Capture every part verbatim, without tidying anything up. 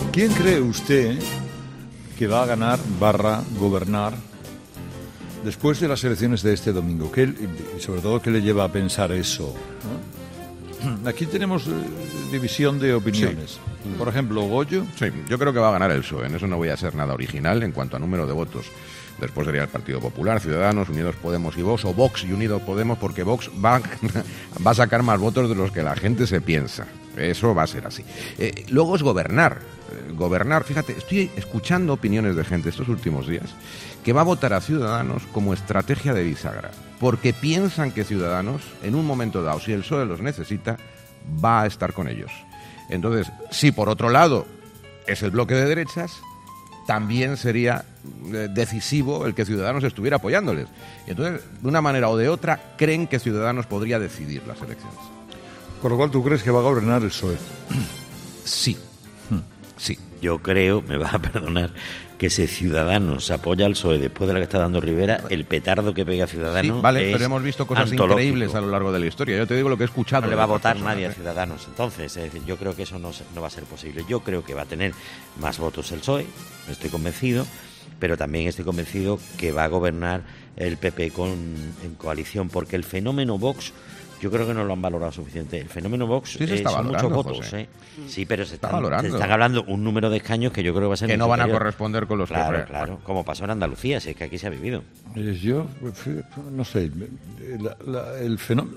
¿Quién cree usted que va a ganar barra gobernar después de las elecciones de este domingo? ¿Qué, y sobre todo, ¿qué le lleva a pensar eso? ¿No? Aquí tenemos eh, división de opiniones. Sí. Por ejemplo, Goyo. Sí, yo creo que va a ganar el P S O E. En eso no voy a ser nada original en cuanto a número de votos. Después sería el Partido Popular, Ciudadanos, Unidos Podemos y Vox, o Vox y Unidos Podemos, porque Vox va, va a sacar más votos de los que la gente se piensa. Eso va a ser así. Eh, luego es gobernar. Eh, gobernar, fíjate, estoy escuchando opiniones de gente estos últimos días que va a votar a Ciudadanos como estrategia de bisagra, porque piensan que Ciudadanos, en un momento dado, si el P S O E los necesita, va a estar con ellos. Entonces, si por otro lado es el bloque de derechas, también sería decisivo el que Ciudadanos estuviera apoyándoles. Y entonces, de una manera o de otra, creen que Ciudadanos podría decidir las elecciones. Con lo cual, ¿tú crees que va a gobernar el P S O E? Sí, sí. Yo creo, me vas a perdonar, que si Ciudadanos apoya al P S O E después de la que está dando Rivera, el petardo que pega Ciudadanos sí, vale, es pero hemos visto cosas antológico. Increíbles a lo largo de la historia. Yo te digo lo que he escuchado. No le va a votar personas, nadie ¿eh? a Ciudadanos. Entonces, es decir, yo creo que eso no, no va a ser posible. Yo creo que va a tener más votos el P S O E, estoy convencido, pero también estoy convencido que va a gobernar el P P con, en coalición, porque el fenómeno Vox, yo creo que no lo han valorado suficiente. El fenómeno Vox sí, se eh, está son muchos votos. José. Eh. Sí, pero se están, está se están hablando un número de escaños que yo creo que va a ser... Que no van superior. a corresponder con los claro, que... Claro, claro, como pasó en Andalucía, si es que aquí se ha vivido. Yo, no sé, la, la, el, fenómeno,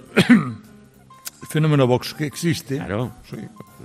el fenómeno Vox que existe... Claro. Sí.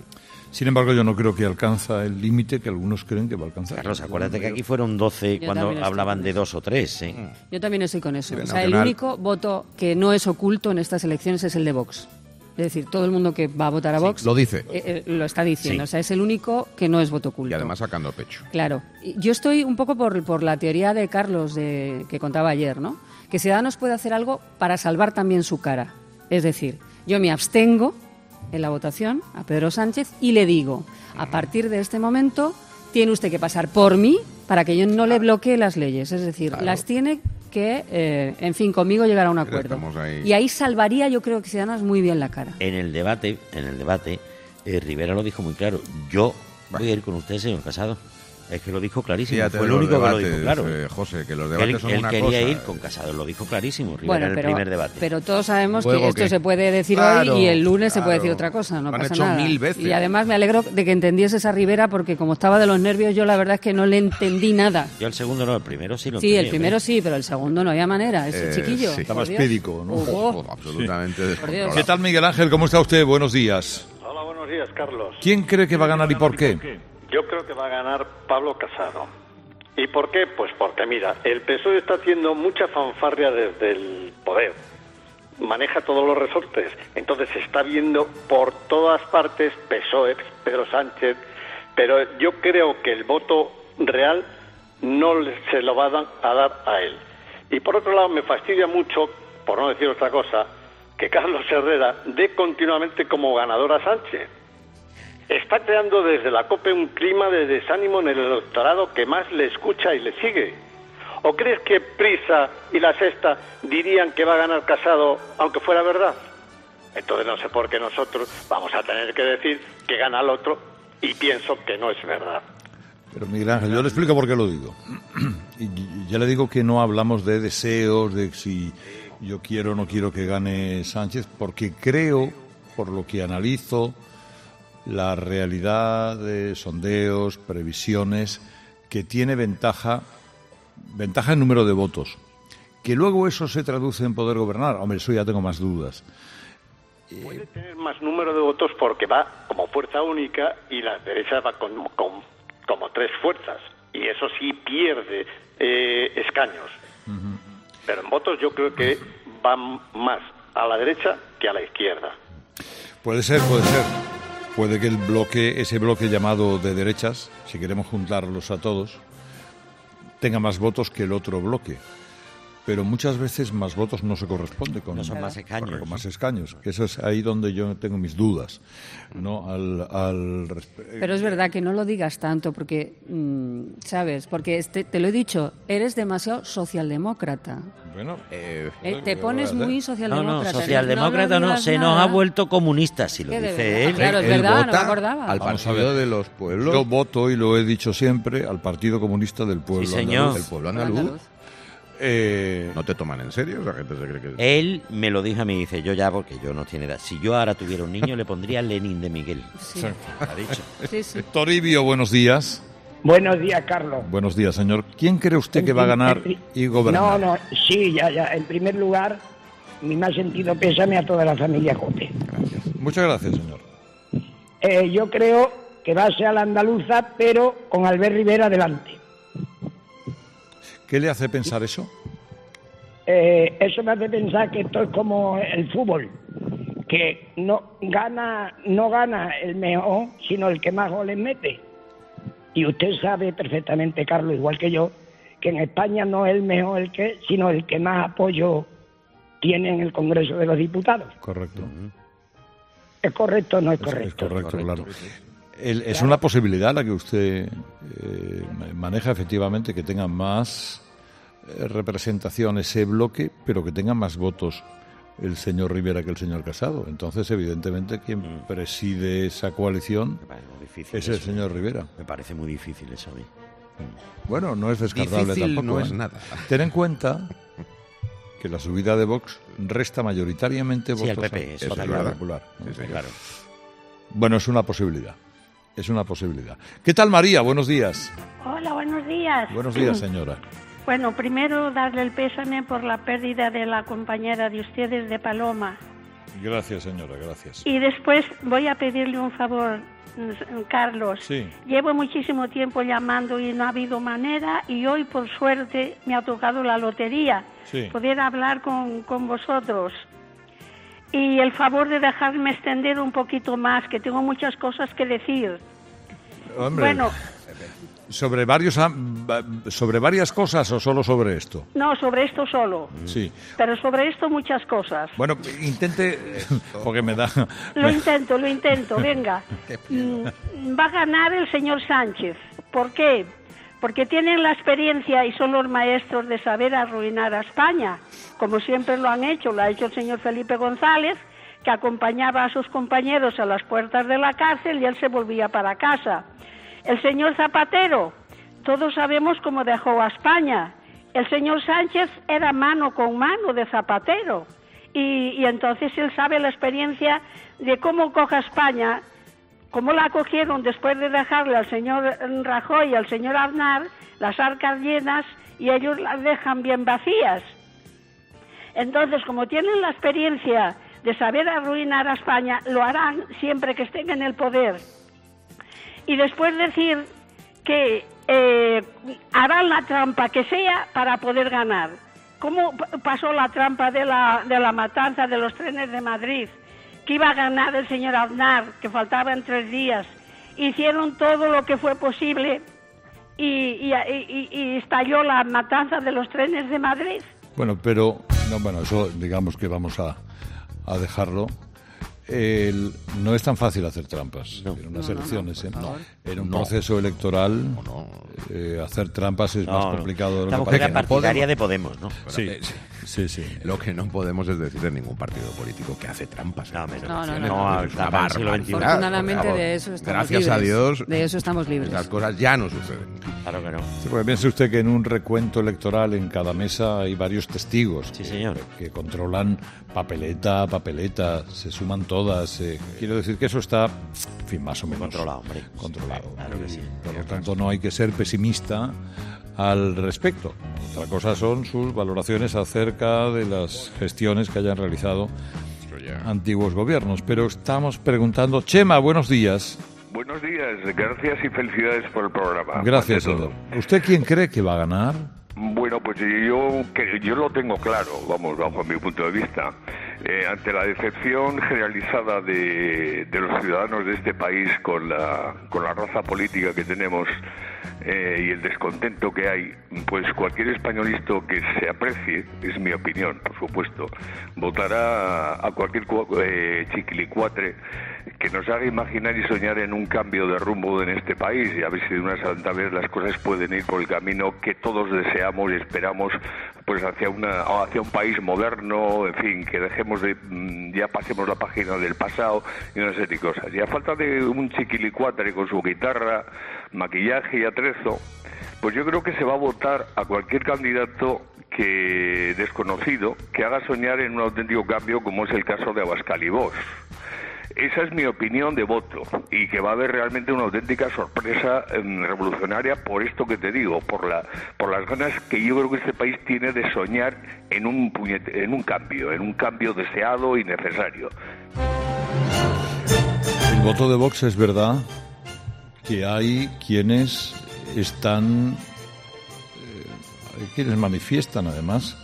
Sin embargo, yo no creo que alcanza el límite que algunos creen que va a alcanzar. Carlos, acuérdate que aquí fueron doce yo cuando hablaban de dos o tres. ¿eh? Yo también estoy con eso. Sí, o sea, el único voto que no es oculto en estas elecciones es el de Vox. Es decir, todo el mundo que va a votar a Vox... Sí, lo dice. Eh, eh, lo está diciendo. Sí. O sea, es el único que no es voto oculto. Y además sacando pecho. Claro. Yo estoy un poco por, por la teoría de Carlos de, que contaba ayer, ¿no? Que Ciudadanos puede hacer algo para salvar también su cara. Es decir, yo me abstengo en la votación a Pedro Sánchez y le digo, a partir de este momento tiene usted que pasar por mí para que yo no le bloquee las leyes. Es decir, claro. las tiene que, eh, en fin, conmigo llegar a un acuerdo. Ahí. Y ahí salvaría, yo creo que Ciudadanos, muy bien la cara. En el debate, en el debate, eh, Rivera lo dijo muy claro. Yo voy a ir con usted, señor Casado. Es que lo dijo clarísimo. Fíjate, fue el único debates, que lo dijo claro. Eh, José, que los debates él, son él una quería cosa. ir con Casado, lo dijo clarísimo. Rivera Bueno, en el pero, primer debate. pero todos sabemos Luego que esto que- se puede decir Claro, hoy y el lunes se puede claro. decir otra cosa, no Lo han pasa hecho nada. mil veces. Y además me alegro de que entendieses a Rivera porque como estaba de los nervios yo la verdad es que no le entendí nada. Yo el segundo no, el primero sí lo Sí, entendí, el primero ¿eh? sí, pero el segundo no había manera. Ese Eh, chiquillo. sí. Está por más Dios. pédico, ¿no? Ojo. Oh, absolutamente Por descontrolado. ¿Qué tal, Miguel Ángel? ¿Cómo está usted? Buenos días. Hola, buenos días, Carlos. ¿Quién cree que va a ganar y por qué? Yo creo que va a ganar Pablo Casado. ¿Y por qué? Pues porque, mira, el P S O E está haciendo mucha fanfarria desde el poder. Maneja todos los resortes. Entonces se está viendo por todas partes P S O E, Pedro Sánchez. Pero yo creo que el voto real no se lo va a dar a, dar a él. Y por otro lado, me fastidia mucho, por no decir otra cosa, que Carlos Herrera dé continuamente como ganador a Sánchez. Está creando desde la COPE un clima de desánimo en el electorado que más le escucha y le sigue. ¿O crees que Prisa y La Sexta dirían que va a ganar Casado aunque fuera verdad? Entonces no sé por qué nosotros vamos a tener que decir que gana el otro y pienso que no es verdad. Pero Miguel Ángel, yo le explico por qué lo digo. Y ya le digo que no hablamos de deseos, de si yo quiero o no quiero que gane Sánchez, porque creo, por lo que analizo, la realidad de sondeos, previsiones, que tiene ventaja, ventaja en número de votos. Que luego eso se traduce en poder gobernar, hombre, eso ya tengo más dudas. Puede tener más número de votos porque va como fuerza única y la derecha va con, con como tres fuerzas. Y eso sí pierde eh, escaños. Uh-huh. Pero en votos yo creo que va más a la derecha que a la izquierda. Puede ser, puede ser. Puede que el bloque, ese bloque llamado de derechas, si queremos juntarlos a todos, tenga más votos que el otro bloque. pero muchas veces más votos no se corresponde con, no son más escaños. con más escaños, que eso es ahí donde yo tengo mis dudas, ¿no? Al, al pero es verdad que no lo digas tanto, porque, mmm, ¿sabes? Porque este, te lo he dicho, eres demasiado socialdemócrata. Bueno, eh, eh, te pones muy socialdemócrata. No, no, socialdemócrata no, no se nos ha vuelto comunista, si lo dice él. Claro, es él verdad, vota no me acordaba. al partido de los pueblos. Yo voto, y lo he dicho siempre, al Partido Comunista del Pueblo Sí, señor. Andaluz. El pueblo andaluz. Andaluz. Eh, ¿No te toman en serio? Esa gente se cree que... Él me lo dijo a mí, dice, yo ya, porque yo no tiene edad. Si yo ahora tuviera un niño, le pondría Lenin de Miguel. Sí. Ha dicho. Sí, sí. Toribio, buenos días. Buenos días, Carlos. Buenos días, señor. ¿Quién cree usted que va a ganar y gobernar? No, no, sí, ya, ya. En primer lugar, mi más sentido pésame a toda la familia Jope. Muchas gracias, señor. Eh, yo creo que va a ser a la andaluza, pero con Albert Rivera delante. ¿Qué le hace pensar eso? Eh, eso me hace pensar que esto es como el fútbol, que no gana, no gana el mejor, sino el que más goles mete. Y usted sabe perfectamente, Carlos, igual que yo, que en España no es el mejor el que, sino el que más apoyo tiene en el Congreso de los Diputados. Correcto. ¿Es correcto o no es Es, correcto? es correcto, Correcto. claro. El- es una posibilidad la que usted eh, maneja, efectivamente, que tenga más eh, representación ese bloque, pero que tenga más votos el señor Rivera que el señor Casado. Entonces, evidentemente, quien preside esa coalición Me parece muy difícil es el eso. señor Rivera. Me parece muy difícil eso a mí. Bueno, no es descartable Difícil tampoco. no es ¿eh? nada. Ten en cuenta que la subida de Vox resta mayoritariamente Sí, votos al P P, al eso Partido es verdad. Popular, ¿no? Sí, sí. Claro. Bueno, es una posibilidad. Es una posibilidad. ¿Qué tal, María? Buenos días. Hola, buenos días. Buenos días, señora. Bueno, primero darle el pésame por la pérdida de la compañera de ustedes, de Paloma. Gracias, señora, gracias. Y después voy a pedirle un favor, mm, Carlos. Sí. Llevo muchísimo tiempo llamando y no ha habido manera, y hoy, por suerte, me ha tocado la lotería. Sí. Poder hablar con, con vosotros. Y el favor de dejarme extender un poquito más, que tengo muchas cosas que decir. Hombre, Bueno, sobre varios am- va- sobre varias cosas o solo sobre esto. no, sobre esto solo. Sí. Pero sobre esto muchas cosas. Bueno, intente porque me da Lo me- intento, lo intento, venga. Mm, Va a ganar el señor Sánchez. ¿Por qué? Porque tienen la experiencia y son los maestros de saber arruinar a España, como siempre lo han hecho. Lo ha hecho el señor Felipe González, que acompañaba a sus compañeros a las puertas de la cárcel y él se volvía para casa. El señor Zapatero, todos sabemos cómo dejó a España. El señor Sánchez era mano con mano de Zapatero. Y, y entonces él sabe la experiencia de cómo coja España, cómo la cogieron después de dejarle al señor Rajoy y al señor Aznar las arcas llenas y ellos las dejan bien vacías. Entonces, como tienen la experiencia de saber arruinar a España, lo harán siempre que estén en el poder. Y después decir que eh, harán la trampa que sea para poder ganar. ¿Cómo p- pasó la trampa de la, de la matanza de los trenes de Madrid? Que iba a ganar el señor Aznar, que faltaban tres días. Hicieron todo lo que fue posible y, y, y, y estalló la matanza de los trenes de Madrid. Bueno, pero no, bueno, eso digamos que vamos a, a dejarlo. El- no es tan fácil hacer trampas No. en unas No, no, no, elecciones. por ¿eh? favor. En un No. proceso electoral, no. eh, hacer trampas es No, más no. complicado de lo Esta que mujer era parece. partidaria de Podemos, ¿no? Sí, Eh, sí, sí. Lo que no podemos es decir de ningún partido político que hace trampas. en No, las hombre, no, no, elecciones. no, no, Es una estamos en el siglo barbaridad, veintiuno. por Afortunadamente favor. de eso estamos Gracias libres. a Dios. De eso estamos libres. Esas cosas ya no suceden. Claro que no. Sí, porque piense usted que en un recuento electoral en cada mesa hay varios testigos Sí, que, señor. que controlan papeleta a papeleta, se suman todas. eh. Quiero decir que eso está, en fin, más o menos Controlado, hombre. controlado. Claro que sí. Por lo tanto, no hay que ser pesimista al respecto. Otra cosa son sus valoraciones acerca de las gestiones que hayan realizado Eso ya. antiguos gobiernos. Pero estamos preguntando, Chema, buenos días. Buenos días, gracias y felicidades por el programa. Gracias, ante todo. señor. ¿Usted quién cree que va a ganar? Bueno, pues yo, que, yo lo tengo claro, vamos, bajo mi punto de vista. Eh, ante la decepción generalizada de, de los ciudadanos de este país con la, con la raza política que tenemos eh, y el descontento que hay, pues cualquier españolista que se aprecie, es mi opinión, por supuesto, votará a cualquier eh, chiquilicuatre que nos haga imaginar y soñar en un cambio de rumbo en este país, y a ver si de una santa vez las cosas pueden ir por el camino que todos deseamos y esperamos, pues hacia una hacia un país moderno, en fin, que dejemos de, ya pasemos la página del pasado y una serie de cosas. Y a falta de un chiquilicuatre con su guitarra, maquillaje y atrezo, pues yo creo que se va a votar a cualquier candidato que desconocido que haga soñar en un auténtico cambio, como es el caso de Abascal y Vox. Esa es mi opinión de voto, y que va a haber realmente una auténtica sorpresa eh, revolucionaria por esto que te digo, por la por las ganas que yo creo que este país tiene de soñar en un puñete, en un cambio, en un cambio deseado y necesario. El voto de Vox, es verdad que hay quienes están, eh, hay quienes manifiestan además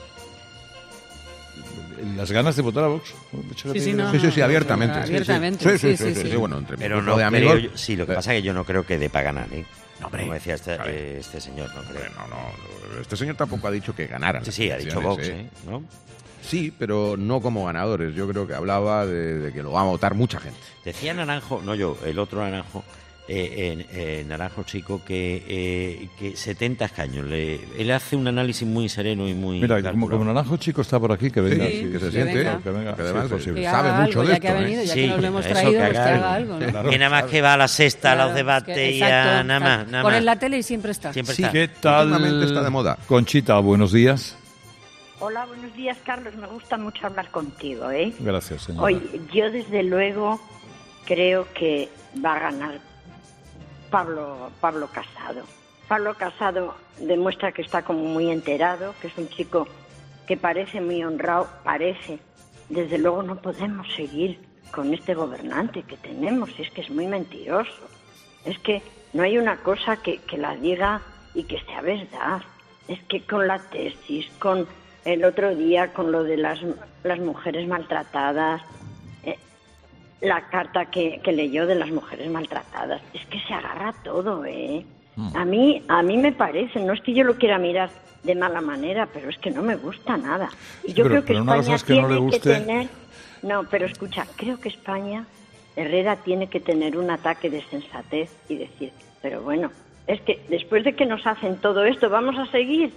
las ganas de votar a Vox. Sí, sí, no, sí, sí, sí, abiertamente. Abiertamente, sí, sí, sí, sí, sí, sí, sí. Bueno, entre pero no de creo amigos, yo, sí, lo que pasa es que yo no creo que dé para ganar, ¿eh? No, hombre, como decía este, eh, este señor, no creo. No, no, este señor tampoco ha dicho que ganara. Sí, sí, ha dicho Vox, ¿eh? ¿No? Sí, pero no como ganadores. Yo creo que hablaba de, de que lo va a votar mucha gente. Decía Naranjo, no yo, el otro Naranjo, eh, en, eh, Naranjo Chico, que, eh, que setenta escaños. Le, él hace un análisis muy sereno y muy... Mira, como, como Naranjo Chico está por aquí, que venga. Sí, sí, que se que siente, venga, que venga, que además sí, que sabe haga mucho algo, de ya esto. que ha venido, ¿eh? ya sí, que nos lo hemos eso, traído, que pues que haga haga algo. algo, ¿no? Claro. Que nada más que va a la sexta, Claro, a los debates que, y exacto, a nada más. Nada Ponen más. la tele y siempre está. Siempre Sí, está. ¿Qué tal? Últimamente está de moda. Conchita, buenos días. Hola, buenos días, Carlos. Me gusta mucho hablar contigo, ¿eh? Gracias, señora. Oye, yo desde luego creo que va a ganar Pablo, Pablo Casado. Pablo Casado demuestra que está como muy enterado, que es un chico que parece muy honrado, parece. Desde luego no podemos seguir con este gobernante que tenemos, es que es muy mentiroso. Es que no hay una cosa que, que la diga y que sea verdad. Es que con la tesis, con el otro día, con lo de las, las mujeres maltratadas, eh, la carta que, que leyó de las mujeres maltratadas, es que se agarra todo, ¿eh? Mm. A mí, a mí me parece, no es que yo lo quiera mirar de mala manera, pero es que no me gusta nada. Y yo pero, creo que España que tiene no le guste... que tener... No, pero escucha, creo que España, Herrera tiene que tener un ataque de sensatez y decir, pero bueno, es que después de que nos hacen todo esto, ¿vamos a seguir?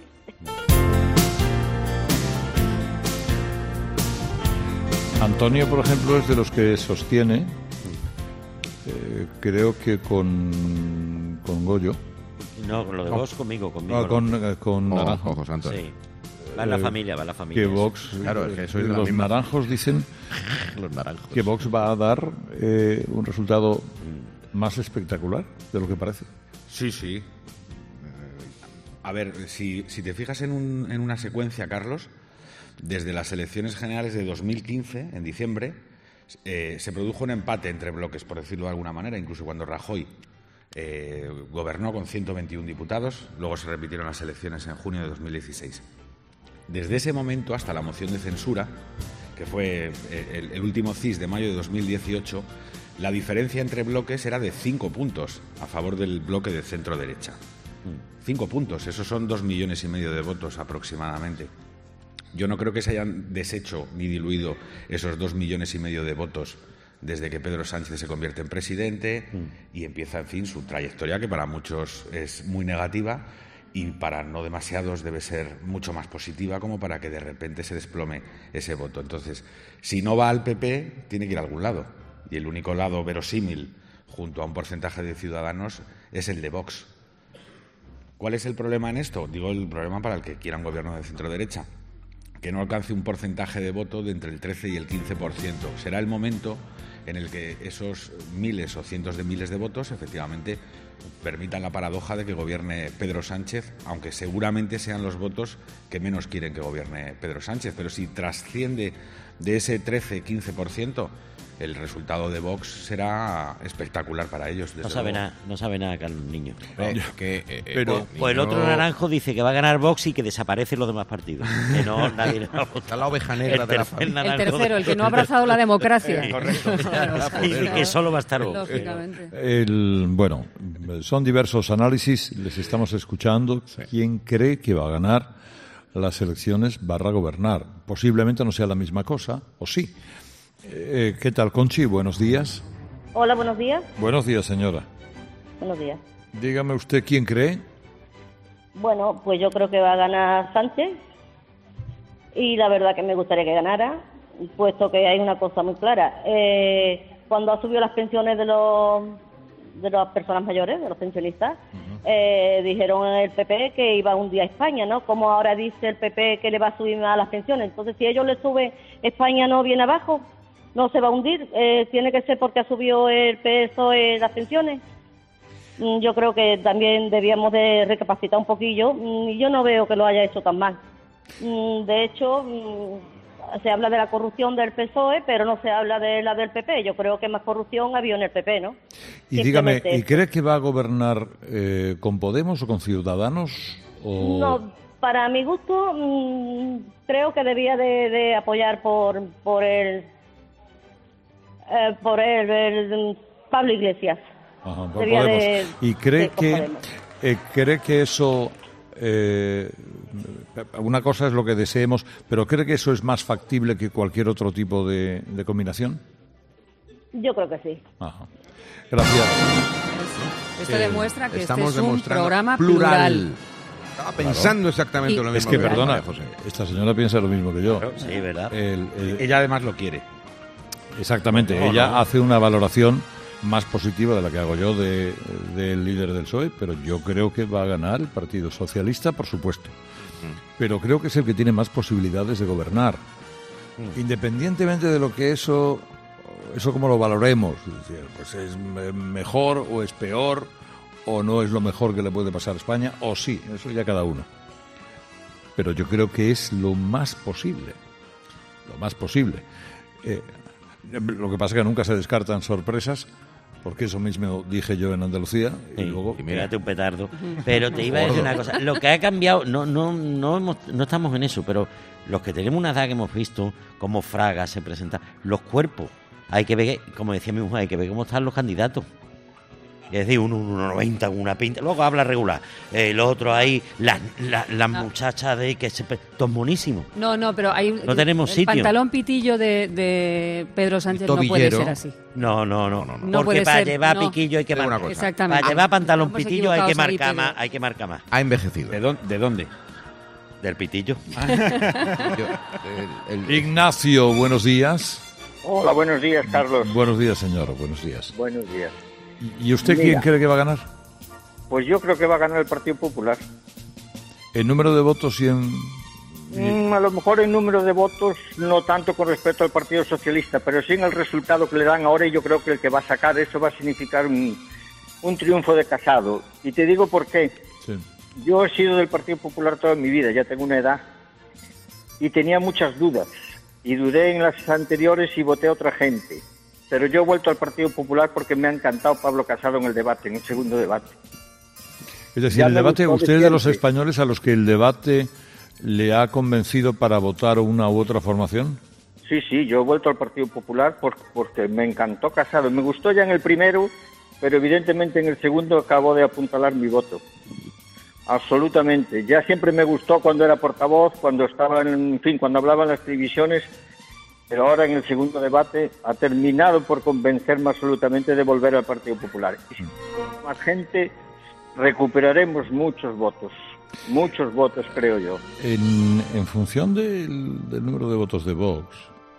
Antonio, por ejemplo, es de los que sostiene, eh, creo que con, con Goyo. No, con lo de Vox, conmigo, conmigo. No, con, eh, con oh, Naranjo. José Antonio. Sí. Va en la familia, va en la familia. Que Vox, claro, es que sois de la los misma. naranjos dicen Los naranjos. que Vox va a dar eh, un resultado más espectacular de lo que parece. Sí, sí. A ver, si, si te fijas en, un, en una secuencia, Carlos, desde las elecciones generales de dos mil quince, en diciembre, eh, se produjo un empate entre bloques, por decirlo de alguna manera, incluso cuando Rajoy eh, gobernó con ciento veintiuno diputados, luego se repitieron las elecciones en junio de dos mil dieciséis. Desde ese momento hasta la moción de censura, que fue el, el último C I S de mayo de dos mil dieciocho, la diferencia entre bloques era de cinco puntos a favor del bloque de centro-derecha. Cinco puntos, esos son dos millones y medio de votos aproximadamente. Yo no creo que se hayan deshecho ni diluido esos dos millones y medio de votos desde que Pedro Sánchez se convierte en presidente mm. y empieza, en fin, su trayectoria, que para muchos es muy negativa y para no demasiados debe ser mucho más positiva, como para que de repente se desplome ese voto. Entonces, si no va al P P, tiene que ir a algún lado. Y el único lado verosímil, junto a un porcentaje de ciudadanos, es el de Vox. ¿Cuál es el problema en esto? Digo, el problema para el que quiera un gobierno de centro-derecha, que no alcance un porcentaje de voto de entre el trece y el quince por ciento. Será el momento en el que esos miles o cientos de miles de votos efectivamente permitan la paradoja de que gobierne Pedro Sánchez, aunque seguramente sean los votos que menos quieren que gobierne Pedro Sánchez. Pero si trasciende de ese trece a quince por ciento, el resultado de Vox será espectacular para ellos. No sabe nada, no sabe nada, Carlos Niño. Eh, que, eh, pero eh, pues el otro no... naranjo dice que va a ganar Vox y que desaparecen los demás partidos. Que no, nadie le va a votar. Está la oveja negra el de la tercer familia. El tercero, el que no ha abrazado la democracia. Sí, correcto. Dice que solo va a estar Vox. Lógicamente. El, bueno, son diversos análisis, les estamos escuchando. Sí. ¿Quién cree que va a ganar las elecciones barra gobernar? Posiblemente no sea la misma cosa, o sí. Eh, ¿Qué tal, Conchi? Buenos días. Hola, buenos días. Buenos días, señora. Buenos días. Dígame usted quién cree. Bueno, pues yo creo que va a ganar Sánchez y la verdad que me gustaría que ganara, puesto que hay una cosa muy clara. Eh, cuando ha subido las pensiones de los de las personas mayores, de los pensionistas, uh-huh. eh, dijeron el P P que iba un día a España, ¿no? Como ahora dice el P P que le va a subir más las pensiones. Entonces, si ellos le suben, España no viene abajo, no se va a hundir. Eh, tiene que ser porque ha subido el P S O E las pensiones. Mm, yo creo que también debíamos de recapacitar un poquillo, mm, y yo no veo que lo haya hecho tan mal. Mm, de hecho, mm, se habla de la corrupción del P S O E, pero no se habla de la del P P. Yo creo que más corrupción ha habido en el P P, ¿no? Y dígame, ¿y cree que va a gobernar eh, con Podemos o con Ciudadanos? O... No, para mi gusto, mmm, creo que debía de, de apoyar por por el eh, por el, el Pablo Iglesias. Ajá, por Podemos. De, ¿Y cree que eh, cree que eso eh, una cosa es lo que deseemos, pero cree que eso es más factible que cualquier otro tipo de, de combinación? Yo creo que sí. Ajá. Gracias. Esto eh, demuestra que este es un programa programa plural. plural. Estaba pensando claro. exactamente y, lo mismo. Es que, perdona, José, esta señora piensa lo mismo que yo. Claro, sí, ¿verdad? El, el... Ella además lo quiere. Exactamente. No, ella no. hace una valoración más positiva de la que hago yo de, del líder del P S O E, pero yo creo que va a ganar el Partido Socialista, por supuesto. Mm. Pero creo que es el que tiene más posibilidades de gobernar. Mm. Independientemente de lo que eso... Eso como lo valoremos, es decir, pues es mejor o es peor o no es lo mejor que le puede pasar a España, o sí, eso ya cada uno. Pero yo creo que es lo más posible, lo más posible. Eh, lo que pasa es que nunca se descartan sorpresas, porque eso mismo dije yo en Andalucía y sí, luego... Y mírate un petardo. Pero te iba a decir una cosa, lo que ha cambiado, no no no hemos, no estamos en eso, pero los que tenemos una edad que hemos visto, como Fraga se presenta, los cuerpos. Hay que ver, como decía mi mujer, hay que ver cómo están los candidatos. Es decir, uno uno noventa con una pinta, luego habla regular. El otro ahí, las la, la no. muchachas de que se... Todo monísimo. No, no, pero hay no tenemos el sitio. El pantalón pitillo de, de Pedro Sánchez no puede ser así. No, no, no. no, no. no Porque para ser, llevar no. piquillo hay que marcar. Exactamente. Para llevar pantalón no pitillo hay que marcar más, hay que marcar más. Ha envejecido. ¿De dónde? ¿De dónde? Del pitillo. Yo, el, el... Ignacio, buenos días. Hola, buenos días, Carlos. Buenos días, señor, buenos días. Buenos días. ¿Y usted Mira, quién cree que va a ganar? Pues yo creo que va a ganar el Partido Popular. ¿En número de votos y en...? Mm, a lo mejor en número de votos no tanto con respecto al Partido Socialista, pero sí en el resultado que le dan ahora, y yo creo que el que va a sacar eso va a significar un, un triunfo de Casado. Y te digo por qué. Sí. Yo he sido del Partido Popular toda mi vida, ya tengo una edad, y tenía muchas dudas. Y dudé en las anteriores y voté a otra gente. Pero yo he vuelto al Partido Popular porque me ha encantado Pablo Casado en el debate, en el segundo debate. Es decir, ya el debate, usted es de los españoles a los que el debate le ha convencido para votar una u otra formación. Sí, sí, yo he vuelto al Partido Popular por, porque me encantó Casado. Me gustó ya en el primero, pero evidentemente en el segundo acabo de apuntalar mi voto. Absolutamente. Ya siempre me gustó cuando era portavoz, cuando estaba, en, en fin, cuando hablaba en las televisiones, pero ahora en el segundo debate ha terminado por convencerme absolutamente de volver al Partido Popular. Y si más gente, recuperaremos muchos votos, muchos votos, creo yo. En, en función del, del número de votos de Vox,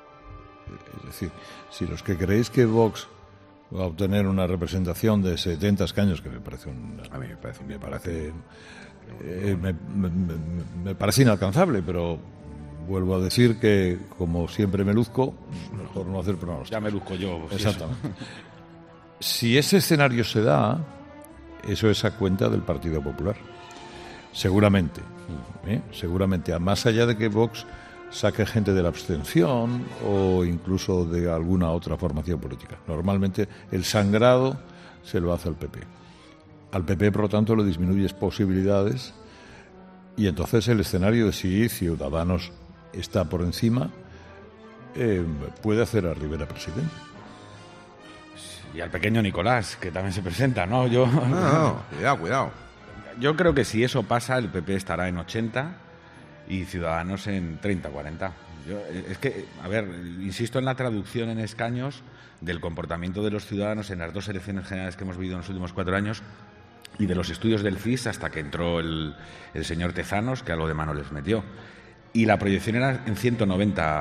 es decir, si los que creéis que Vox va a obtener una representación de setenta escaños, que me parece un, a mí me parece me parece eh, me, me, me parece inalcanzable, pero vuelvo a decir que como siempre me luzco, mejor no hacer pronósticos. Ya me luzco yo. Exactamente. Si ese escenario se da, eso es a cuenta del Partido Popular, seguramente, ¿eh? seguramente. Más allá de que Vox saque gente de la abstención o incluso de alguna otra formación política. Normalmente el sangrado se lo hace al P P. Al P P, por lo tanto, le disminuyes posibilidades y entonces el escenario de si Ciudadanos está por encima eh, puede hacer a Rivera presidente. Y al pequeño Nicolás, que también se presenta, ¿no? Yo, no, no, cuidado, cuidado. Yo creo que si eso pasa, el P P estará en ochenta y Ciudadanos en treinta, cuarenta. Yo, es que, a ver, insisto en la traducción en escaños del comportamiento de los ciudadanos en las dos elecciones generales que hemos vivido en los últimos cuatro años y de los estudios del C I S hasta que entró el, el señor Tezanos, que algo de mano les metió. Y la proyección era en ciento noventa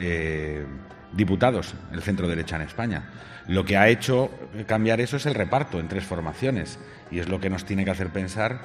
eh, diputados, el centro derecha en España. Lo que ha hecho cambiar eso es el reparto en tres formaciones y es lo que nos tiene que hacer pensar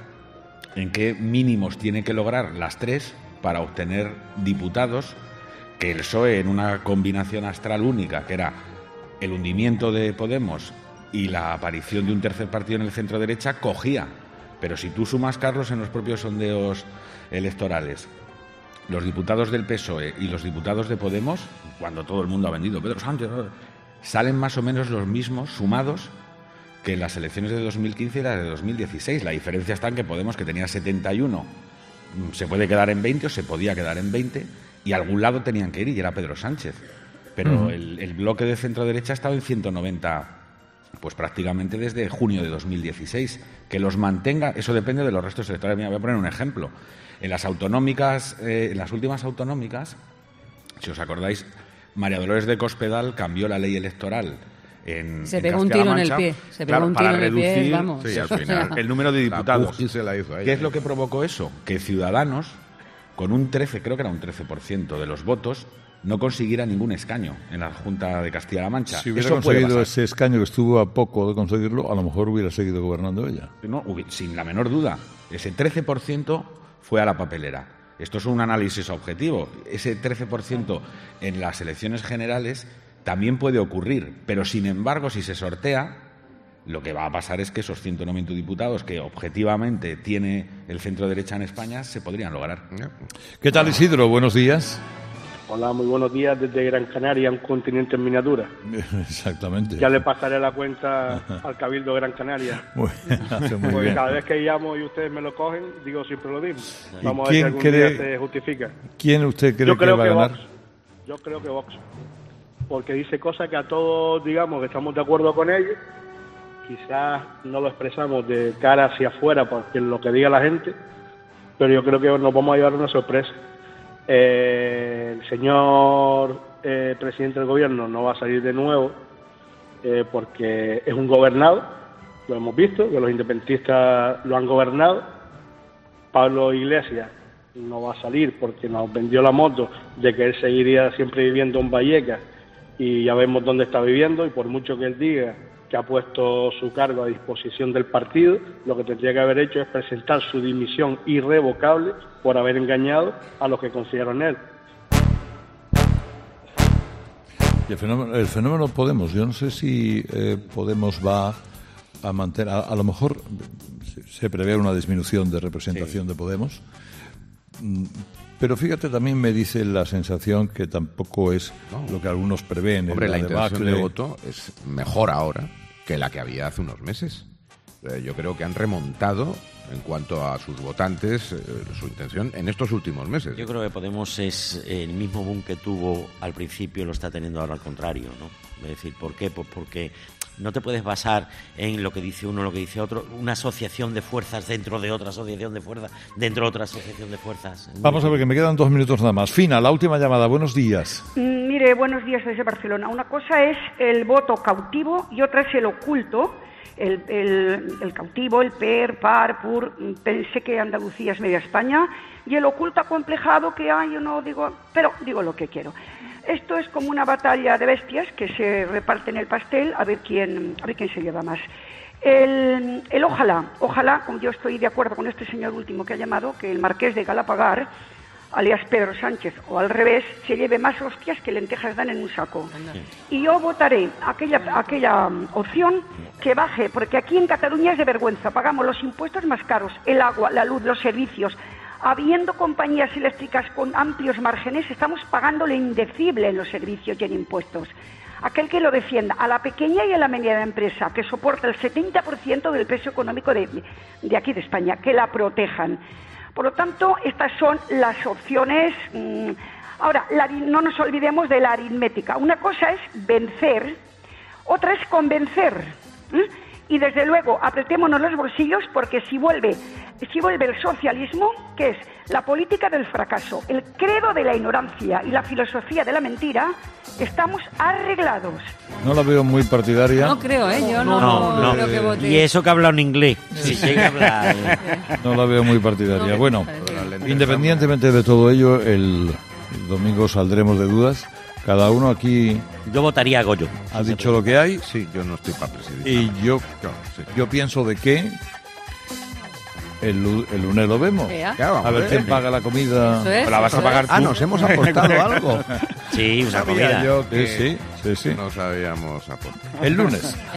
en qué mínimos tiene que lograr las tres para obtener diputados que el P S O E, en una combinación astral única, que era el hundimiento de Podemos y la aparición de un tercer partido en el centro derecha, cogía. Pero si tú sumas, Carlos, en los propios sondeos electorales, los diputados del P S O E y los diputados de Podemos, cuando todo el mundo ha vendido Pedro Sánchez, salen más o menos los mismos sumados que en las elecciones de dos mil quince y las de dos mil dieciséis. La diferencia está en que Podemos, que tenía setenta y uno, se puede quedar en veinte o se podía quedar en veinte y a algún lado tenían que ir y era Pedro Sánchez. Pero uh-huh. el, el bloque de centro-derecha ha estado en ciento noventa pues prácticamente desde junio de dos mil dieciséis. Que los mantenga, eso depende de los restos electorales. Mira, voy a poner un ejemplo. En las autonómicas, eh, en las últimas autonómicas, si os acordáis, María Dolores de Cospedal cambió la ley electoral en Se pegó un tiro en el pie. Se pegó un tiro en el pie, vamos. Sí, al final, el número de diputados. Se la hizo ahí, ¿Qué es lo que provocó eso? Que Ciudadanos, con un trece, creo que era un trece por ciento de los votos, no consiguiera ningún escaño en la Junta de Castilla-La Mancha. Si hubiera eso conseguido ese escaño que estuvo a poco de conseguirlo, a lo mejor hubiera seguido gobernando ella. No, sin la menor duda. Ese trece por ciento fue a la papelera. Esto es un análisis objetivo. Ese trece por ciento en las elecciones generales también puede ocurrir, pero sin embargo, si se sortea, lo que va a pasar es que esos ciento noventa diputados que objetivamente tiene el centro derecha en España se podrían lograr. ¿Qué tal, Isidro? Buenos días. Hola, muy buenos días desde Gran Canaria, un continente en miniatura. Exactamente. Ya le pasaré la cuenta al Cabildo de Gran Canaria. Muy, hace muy Porque bien. cada vez que llamo y ustedes me lo cogen, digo siempre lo mismo. Vamos a ver si algún cree, día se justifica. ¿Quién usted cree Yo creo que va que a ganar? Vox. Yo creo que Vox. Porque dice cosas que a todos, digamos, que estamos de acuerdo con ellos. Quizás no lo expresamos de cara hacia afuera porque lo que diga la gente, pero yo creo que nos vamos a llevar una sorpresa. Eh, el señor eh, presidente del gobierno no va a salir de nuevo eh, porque es un gobernado, lo hemos visto, que los independentistas lo han gobernado. Pablo Iglesias no va a salir porque nos vendió la moto de que él seguiría siempre viviendo en Vallecas y ya vemos dónde está viviendo, y por mucho que él diga que ha puesto su cargo a disposición del partido, lo que tendría que haber hecho es presentar su dimisión irrevocable por haber engañado a los que confiaron en él. Y el fenómeno, el fenómeno Podemos, yo no sé si eh, Podemos va a mantener, a, a lo mejor se prevé una disminución de representación sí. de Podemos, pero fíjate, también me dice la sensación que tampoco es no. lo que algunos prevén. Hombre, la, la intención debacle. de voto es mejor ahora que la que había hace unos meses. Eh, yo creo que han remontado en cuanto a sus votantes, eh, su intención en estos últimos meses. Yo creo que Podemos es el mismo boom que tuvo al principio, lo está teniendo ahora al contrario, ¿no? Es decir, ¿por qué? Pues porque no te puedes basar en lo que dice uno, lo que dice otro, una asociación de fuerzas dentro de otra asociación de fuerzas, dentro de otra asociación de fuerzas. Vamos a ver, que me quedan dos minutos nada más. Fina, la última llamada. Buenos días. Mm, mire, buenos días desde Barcelona. Una cosa es el voto cautivo y otra es el oculto. El, el, el cautivo, el P E R, P A R, P U R, pensé que Andalucía es media España, y el oculto acomplejado que hay, yo no digo, pero digo lo que quiero. Esto es como una batalla de bestias que se reparten el pastel a ver quién, a ver quién se lleva más. El, el ojalá, ojalá, como yo estoy de acuerdo con este señor último que ha llamado, que el marqués de Galapagar, alias Pedro Sánchez, o al revés, se lleve más hostias que lentejas dan en un saco. Y yo votaré aquella, aquella opción que baje, porque aquí en Cataluña es de vergüenza, pagamos los impuestos más caros, el agua, la luz, los servicios. Habiendo compañías eléctricas con amplios márgenes, estamos pagando lo indecible en los servicios y en impuestos. Aquel que lo defienda, a la pequeña y a la mediana empresa, que soporta el setenta por ciento del peso económico de, de aquí de España, que la protejan. Por lo tanto, estas son las opciones. Mmm, ahora, la, no nos olvidemos de la aritmética. Una cosa es vencer, otra es convencer. ¿eh? Y desde luego, apretémonos los bolsillos, porque si vuelve, si vuelve el socialismo, que es la política del fracaso, el credo de la ignorancia y la filosofía de la mentira, estamos arreglados. No la veo muy partidaria. No creo, ¿eh? Yo no, no, no, no. creo que vote. Y eso que habla en inglés. Si llega a hablar. No la veo muy partidaria. No, bueno, independientemente de todo ello, el domingo saldremos de dudas. Cada uno aquí... Yo votaría a Goyo. Ha dicho lo que hay. Sí, yo no estoy para presidir. Y yo, sí. yo pienso de que el, el lunes lo vemos. Claro, a ver quién paga la comida. Eso es, ¿O la vas a pagar tú? Ah, nos hemos apostado algo. Sí, una Sabía comida. yo que Sí, sí, sí, sí. nos habíamos apostado. El lunes.